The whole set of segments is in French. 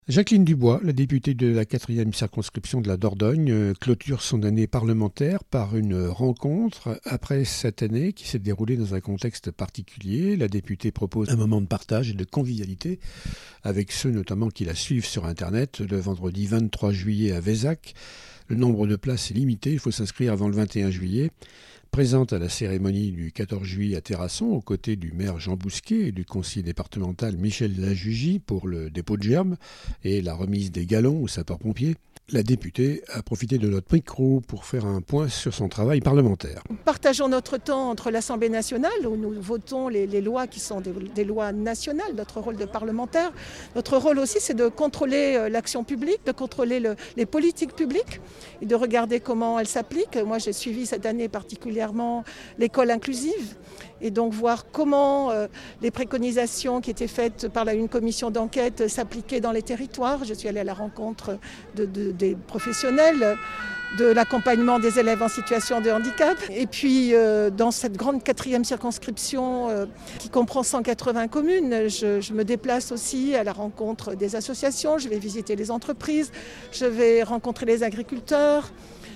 Jacqueline Dubois, la députée de la 4e circonscription de la Dordogne, clôture son année parlementaire par une rencontre après cette année qui s'est déroulée dans un contexte particulier. La députée propose un moment de partage et de convivialité avec ceux notamment qui la suivent sur Internet le vendredi 23 juillet à Vézac. Le nombre de places est limité, il faut s'inscrire avant le 21 juillet. Présente à la cérémonie du 14 juillet à Terrasson, aux côtés du maire Jean Bousquet et du conseiller départemental Michel Lajugie pour le dépôt de gerbes et la remise des galons aux sapeurs-pompiers, la députée a profité de notre micro pour faire un point sur son travail parlementaire. Partageons notre temps entre l'Assemblée nationale, où nous votons les lois qui sont des lois nationales, notre rôle de parlementaire. Notre rôle aussi, c'est de contrôler l'action publique, de contrôler les politiques publiques et de regarder comment elles s'appliquent. Moi, j'ai suivi cette année particulièrement l'école inclusive et donc voir comment les préconisations qui étaient faites par une commission d'enquête s'appliquaient dans les territoires. Je suis allée à la rencontre des professionnels de l'accompagnement des élèves en situation de handicap. Et puis dans cette grande 4e circonscription qui comprend 180 communes, je me déplace aussi à la rencontre des associations, je vais visiter les entreprises, je vais rencontrer les agriculteurs.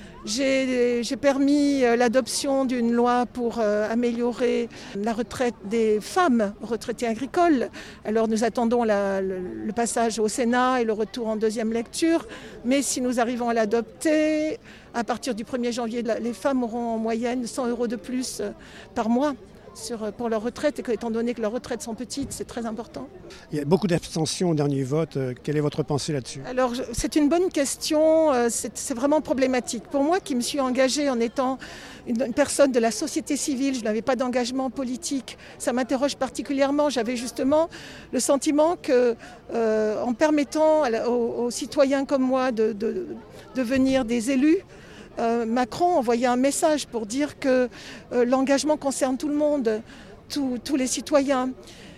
J'ai permis l'adoption d'une loi pour améliorer la retraite des femmes retraitées agricoles. Alors nous attendons le passage au Sénat et le retour en deuxième lecture. Mais si nous arrivons à l'adopter, à partir du 1er janvier, les femmes auront en moyenne 100 € de plus par mois pour leur retraite, et étant donné que leurs retraites sont petites, c'est très important. Il y a beaucoup d'abstentions au dernier vote. Quelle est votre pensée là-dessus ? Alors, c'est une bonne question. C'est vraiment problématique. Pour moi, qui me suis engagée en étant une personne de la société civile, je n'avais pas d'engagement politique, ça m'interroge particulièrement. J'avais justement le sentiment que, en permettant aux citoyens comme moi de devenir des élus, Macron envoyait un message pour dire que l'engagement concerne tout le monde, tous les citoyens.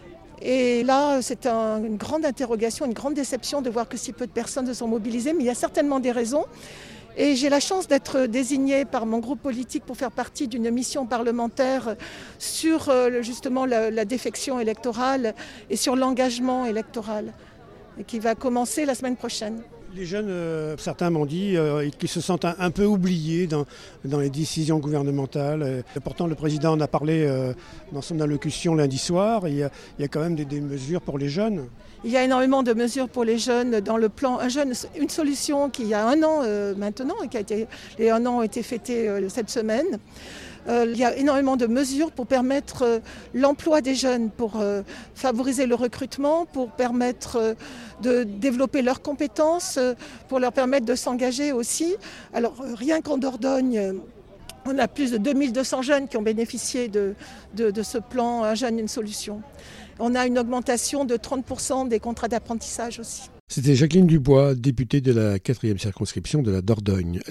Et là, c'est une grande interrogation, une grande déception de voir que si peu de personnes se sont mobilisées, mais il y a certainement des raisons. Et j'ai la chance d'être désignée par mon groupe politique pour faire partie d'une mission parlementaire sur justement la défection électorale et sur l'engagement électoral, qui va commencer la semaine prochaine. Les jeunes, certains m'ont dit qu'ils se sentent un peu oubliés dans les décisions gouvernementales. Pourtant, le président en a parlé dans son allocution lundi soir. Il y a quand même des mesures pour les jeunes. Il y a énormément de mesures pour les jeunes dans le plan Un jeune, une solution qui a 1 an maintenant, et les 1 an ont été fêtés cette semaine. Il y a énormément de mesures pour permettre l'emploi des jeunes, pour favoriser le recrutement, pour permettre de développer leurs compétences, pour leur permettre de s'engager aussi. Alors rien qu'en Dordogne, on a plus de 2200 jeunes qui ont bénéficié de ce plan Un jeune, une solution. On a une augmentation de 30% des contrats d'apprentissage aussi. C'était Jacqueline Dubois, députée de la 4e circonscription de la Dordogne.